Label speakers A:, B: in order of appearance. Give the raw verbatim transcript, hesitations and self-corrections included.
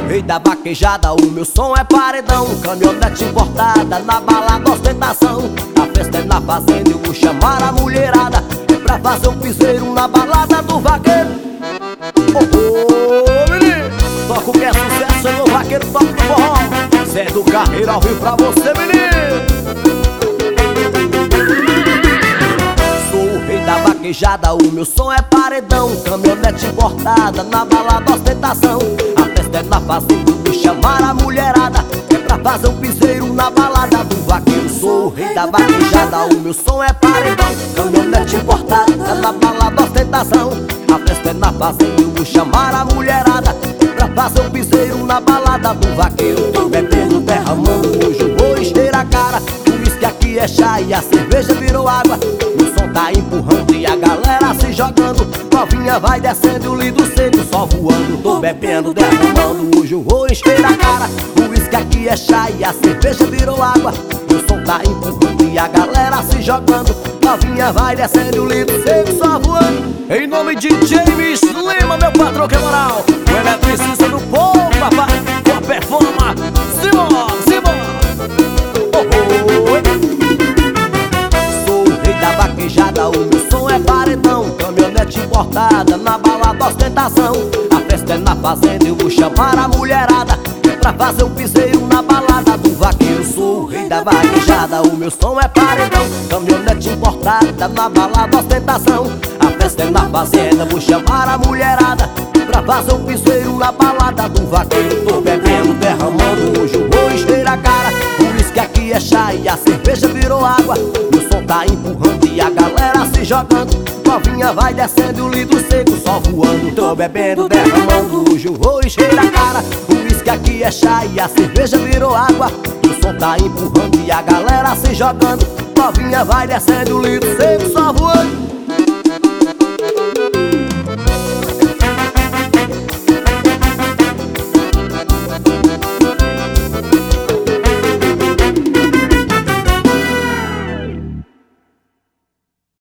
A: rei da vaquejada, o meu som é paredão. Caminhonete importada, na balada ostentação. A festa é na fazenda, eu vou chamar a mulherada. É pra fazer um piseiro na balada do vaqueiro. Oh, oh, menino, toca o que é sucesso, é meu vaqueiro, toca do forró. Zé do Carreiro ao vivo pra você, menino. Sou o rei da vaquejada, o meu som é paredão. Caminhonete importada, na balada ostentação. A festa é na fazenda, vou chamar a mulherada. É pra fazer um piseiro na balada do vaqueiro. Sou o rei da vaquejada, o meu som é paredão. Caminhonete importada, na balada ostentação. A festa é na fazenda, eu vou chamar a mulherada. É pra fazer um piseiro na balada do vaqueiro. Tô bebendo, derramando, hoje eu vou encher a cara. O uísque aqui é chá e a cerveja virou água. O som tá empurrando e a galera se jogando. Novinha vai descendo e o lindo seco só voando. Tô bebendo, derramando, hoje eu vou encher a cara. O uísque aqui é chá e a cerveja virou água. O som tá empurrando e a galera se jogando. Novinha vai descendo e o lindo seco só voando. Em nome de James Lima, meu patrão, que é moral. O eletricista do povo, papai, com a performance. Simbora, simbora. Oh, oh, oh. Sou o rei da vaquejada, o meu som é paredão. Caminhonete importada, na balada ostentação. A festa é na fazenda, eu vou chamar a mulherada. É pra fazer um piseiro na balada do vaqueiro. Sou o rei da vaquejada, o meu som é paredão. Caminhonete importada, na balada ostentação. A festa é na fazenda, vou chamar a mulherada. Pra fazer um piseiro na balada do vaqueiro. Tô bebendo, derramando, hoje eu vou encher a cara. O uísque aqui é chá e a cerveja virou água. Meu som tá empurrando e a galera se jogando. Novinha vai descendo e o lindo seco só voando. Tô bebendo, derramando, hoje eu vou encher a cara. O uísque aqui é chá e a cerveja virou água. Meu som tá empurrando e a galera se jogando. Novinha vai descendo e o lindo seco só voando.